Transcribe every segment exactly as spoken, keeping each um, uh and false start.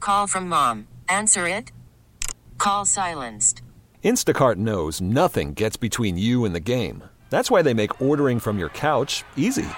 Call from mom. Answer it. Call silenced. Instacart knows nothing gets between you and the game. That's why they make ordering from your couch easy.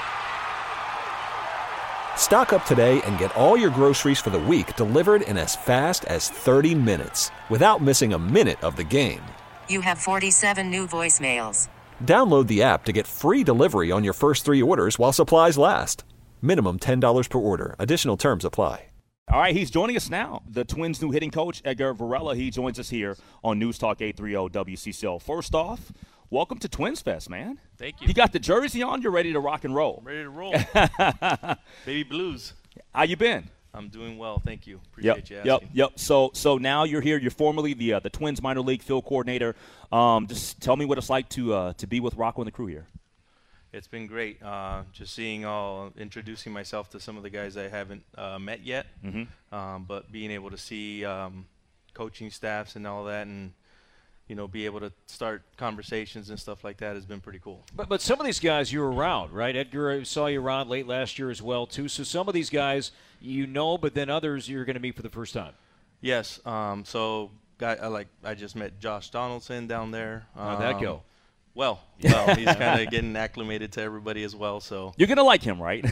Stock up today and get all your groceries for the week delivered in as fast as thirty minutes without missing a minute of the game. You have forty-seven new voicemails. Download the app to get free delivery on your first three orders while supplies last. Minimum ten dollars per order. Additional terms apply. All right, he's joining us now. The Twins' new hitting coach, Edgar Varela. He joins us here on News Talk eight thirty W C C O. First off, welcome to Twins Fest, man. Thank you. You got the jersey on. You're ready to rock and roll. I'm ready to roll. Baby Blues. How you been? I'm doing well. Thank you. Appreciate yep, you asking. Yep, yep. So, so now you're here. You're formerly the uh, the Twins minor league field coordinator. Um, just tell me what it's like to uh, to be with Rocco and the crew here. It's been great. Uh, just seeing all, introducing myself to some of the guys I haven't uh, met yet, mm-hmm. um, but being able to see um, coaching staffs and all that, and you know, be able to start conversations and stuff like that has been pretty cool. But but some of these guys you were around, right? Edgar, I saw you around late last year as well too. So some of these guys you know, but then others you're going to meet for the first time. Yes. Um, so guy, I like I just met Josh Donaldson down there. How'd um, that go? Well, well, he's kind of getting acclimated to everybody as well. So you're gonna like him, right?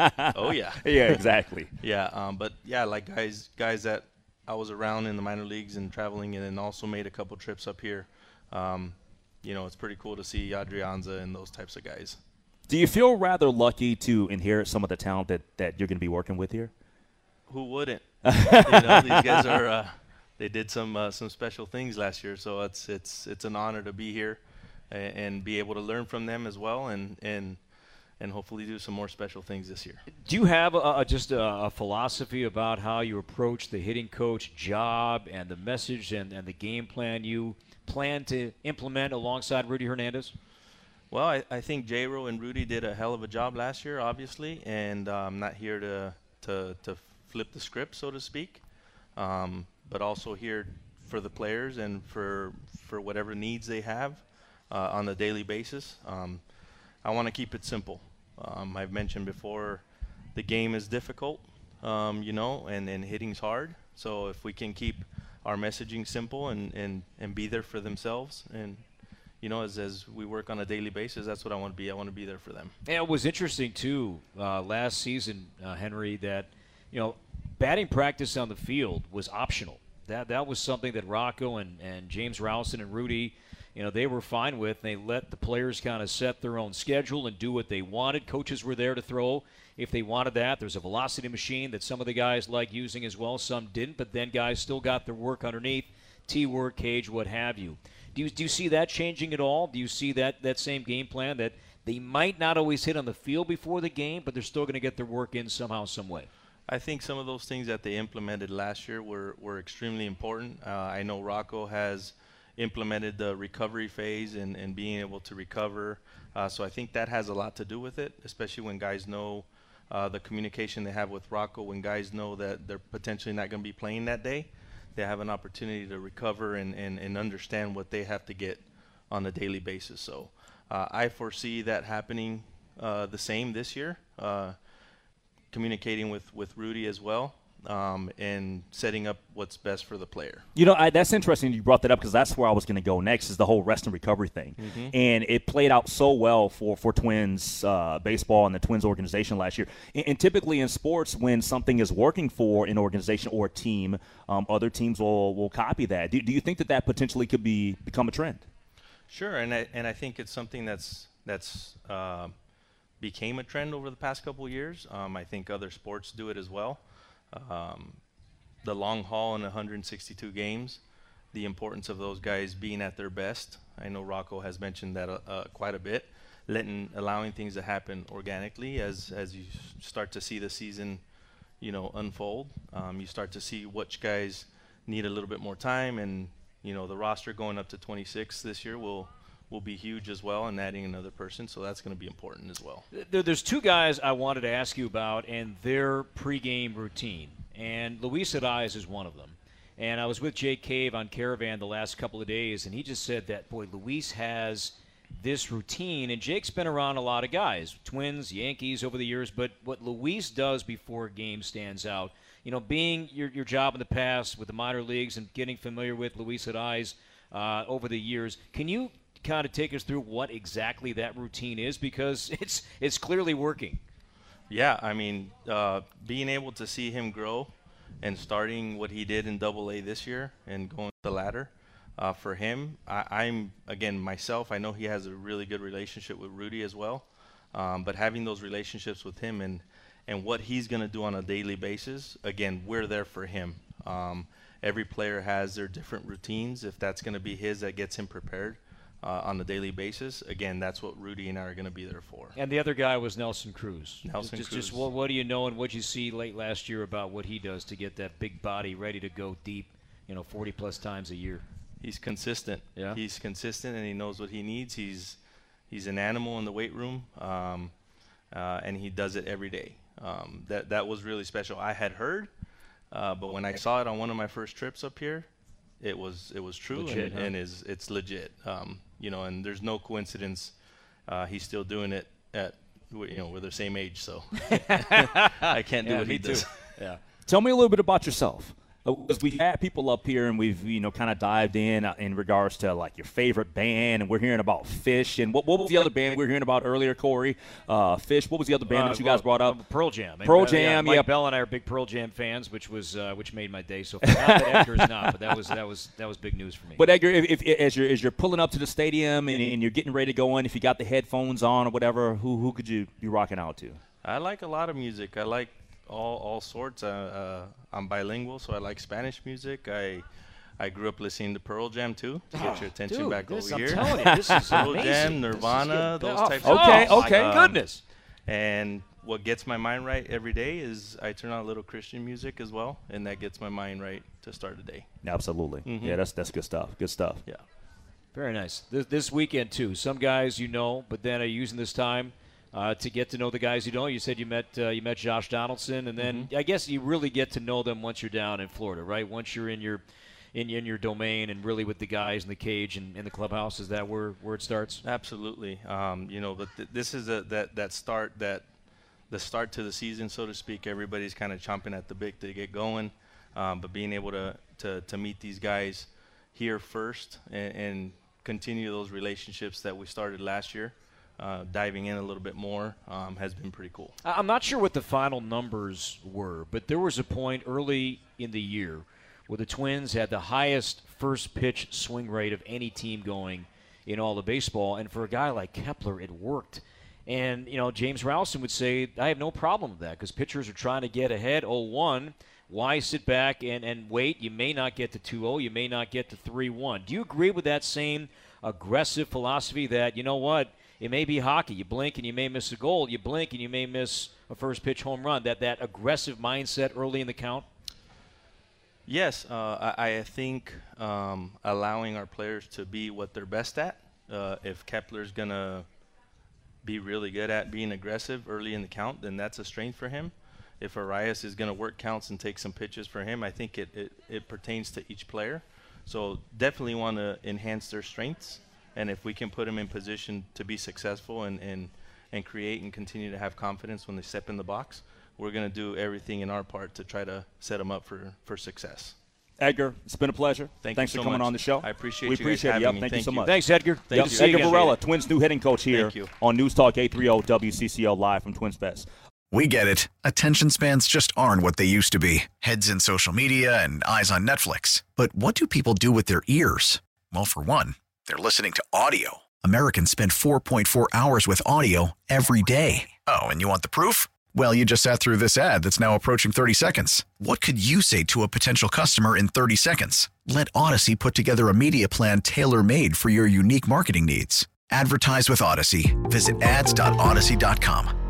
Oh yeah. Yeah, exactly. yeah, um, but yeah, like guys, guys that I was around in the minor leagues and traveling, and then also made a couple trips up here. Um, you know, it's pretty cool to see Adrianza and those types of guys. Do you feel rather lucky to inherit some of the talent that, that you're going to be working with here? Who wouldn't? you know, these guys are. Uh, they did some uh, some special things last year, so it's it's it's an honor to be here and, and be able to learn from them as well, and and and hopefully do some more special things this year. Do you have a, a, just a, a philosophy about how you approach the hitting coach job and the message and, and the game plan you plan to implement alongside Rudy Hernandez? Well, I, I think J-Ro and Rudy did a hell of a job last year, obviously, and I'm um, not here to, to to flip the script, so to speak, um, but also here for the players and for for whatever needs they have uh, on a daily basis. Um, I want to keep it simple. Um, I've mentioned before, the game is difficult, um, you know, and, and hitting's hard. So if we can keep our messaging simple and, and, and be there for themselves, and you know, as as we work on a daily basis, that's what I want to be. I want to be there for them. And it was interesting too uh, last season, uh, Henry, that you know batting practice on the field was optional. That that was something that Rocco and, and James Rowson and Rudy, you know, they were fine with. They let the players kind of set their own schedule and do what they wanted. Coaches were there to throw if they wanted that. There's a velocity machine that some of the guys like using as well. Some didn't, but then guys still got their work underneath, T-work, cage, what have you. Do you do you see that changing at all? Do you see that, that same game plan that they might not always hit on the field before the game, but they're still going to get their work in somehow, some way? I think some of those things that they implemented last year were, were extremely important. Uh, I know Rocco has implemented the recovery phase and, and being able to recover. Uh, so I think that has a lot to do with it, especially when guys know uh, the communication they have with Rocco, when guys know that they're potentially not going to be playing that day. They have an opportunity to recover and, and, and understand what they have to get on a daily basis. So uh, I foresee that happening uh, the same this year, uh, communicating with, with Rudy as well, um, and setting up what's best for the player. You know, I, that's interesting you brought that up because that's where I was going to go next is the whole rest and recovery thing. Mm-hmm. And it played out so well for, for Twins uh, baseball and the Twins organization last year. And, and typically in sports, when something is working for an organization or a team, um, other teams will, will copy that. Do, do you think that that potentially could be become a trend? Sure, and I, and I think it's something that's that's uh, became a trend over the past couple of years. Um, I think other sports do it as well. Um, the long haul in one hundred sixty-two games, the importance of those guys being at their best. I know Rocco has mentioned that uh, uh, quite a bit, letting allowing things to happen organically as as you start to see the season, you know, unfold. Um, you start to see which guys need a little bit more time, and you know the roster going up to twenty-six this year will will be huge as well, and adding another person, so that's going to be important as well. There, there's two guys I wanted to ask you about and their pregame routine, and Luis Ariz is one of them. And I was with Jake Cave on Caravan the last couple of days, and he just said that, boy, Luis has this routine, and Jake's been around a lot of guys, Twins, Yankees over the years, but what Luis does before a game stands out. you know, being your your job in the past with the minor leagues and getting familiar with Luis Arraez uh, over the years, can you kind of take us through what exactly that routine is, because it's it's clearly working? Yeah, I mean, uh, being able to see him grow and starting what he did in Double A this year and going the ladder, uh, for him, I, I'm again myself. I know he has a really good relationship with Rudy as well, um, but having those relationships with him and and what he's going to do on a daily basis, again, we're there for him. Um, every player has their different routines. If that's going to be his, that gets him prepared Uh, on a daily basis. Again, that's what Rudy and I are going to be there for. And the other guy was Nelson Cruz. Nelson just, Cruz. Just what, what do you know, and what did you see late last year about what he does to get that big body ready to go deep, you know, forty plus times a year? He's consistent. Yeah. He's consistent, and he knows what he needs. He's he's an animal in the weight room, um, uh, and he does it every day. Um, that that was really special. I had heard, uh, but when I saw it on one of my first trips up here, it was it was true Legit, and, huh? and is it's legit. Um, you know, and there's no coincidence. Uh, he's still doing it at you know we're the same age, so I can't do Yeah, what me he does. too. Yeah. Tell me a little bit about yourself. Because we've had people up here and we've, you know, kind of dived in uh, in regards to, like, your favorite band, and we're hearing about Fish. And what, what was the other band we were hearing about earlier, Corey? Uh, Fish. What was the other band Uh, that you guys brought up? Pearl Jam. Pearl Uh, Jam, Mike yeah. Bell and I are big Pearl Jam fans, which was uh, which made my day so far. Not that Edgar's not, but that was that was that was big news for me. But, Edgar, if, if, as, you're, as you're pulling up to the stadium and, and you're getting ready to go in, if you got the headphones on or whatever, who who could you be rocking out to? I like a lot of music. I like all all sorts. Uh, uh, I'm bilingual, so I like Spanish music. I I grew up listening to Pearl Jam too. To get your attention Dude, back this, over I'm here. telling you, this is Pearl amazing. Jam, This is Nirvana, good. those Oh, types oh, of Okay, songs. okay. Um, Goodness. And what gets my mind right every day is I turn on a little Christian music as well, and that gets my mind right to start the day. Absolutely. Mhm. Yeah, that's that's good stuff. Good stuff. Yeah. Very nice. This, this weekend, too. Some guys you know, but then are using this time uh, to get to know the guys you don't. You said you met uh, you met Josh Donaldson, and then Mm-hmm. I guess you really get to know them once you're down in Florida, right? Once you're in your in, in your domain and really with the guys in the cage and in the clubhouse. Is that where, where it starts? Absolutely. Um, you know, but th- this is a, that that start that the start to the season, so to speak. Everybody's kind of chomping at the bit to get going, um, but being able to, to to meet these guys here first and, and continue those relationships that we started last year, uh, diving in a little bit more, um, has been pretty cool. I- I'm not sure what the final numbers were, but there was a point early in the year where the Twins had the highest first pitch swing rate of any team going in all of baseball. And for a guy like Kepler, it worked. And, you know, James Rowson would say, I have no problem with that because pitchers are trying to get ahead oh one. Why sit back and, and wait? You may not get to two oh. You may not get to three one. Do you agree with that same aggressive philosophy that, you know what, it may be hockey. You blink and you may miss a goal. You blink and you may miss a first pitch home run. That that aggressive mindset early in the count? Yes, uh, I, I think um, allowing our players to be what they're best at. Uh, if Kepler's going to be really good at being aggressive early in the count, then that's a strength for him. If Arraez is going to work counts and take some pitches for him, I think it, it, it pertains to each player. So definitely want to enhance their strengths. And if we can put them in position to be successful and, and, and create and continue to have confidence when they step in the box, we're going to do everything in our part to try to set them up for, for success. Edgar, it's been a pleasure. Thank Thanks you for so coming much. on the show. I appreciate we you guys appreciate having it. Yep, me. Thank, Thank you so you. much. Thanks, Edgar. Thank Yep, you. see you Edgar again. Varela, Twins' new hitting coach here Thank you. on News Talk eight thirty W C C O live from Twins Fest. We get it. Attention spans just aren't what they used to be. Heads in social media and eyes on Netflix. But what do people do with their ears? Well, for one, they're listening to audio. Americans spend four point four hours with audio every day. Oh, and you want the proof? Well, you just sat through this ad that's now approaching thirty seconds. What could you say to a potential customer in thirty seconds? Let Odyssey put together a media plan tailor-made for your unique marketing needs. Advertise with Odyssey. Visit ads dot odyssey dot com.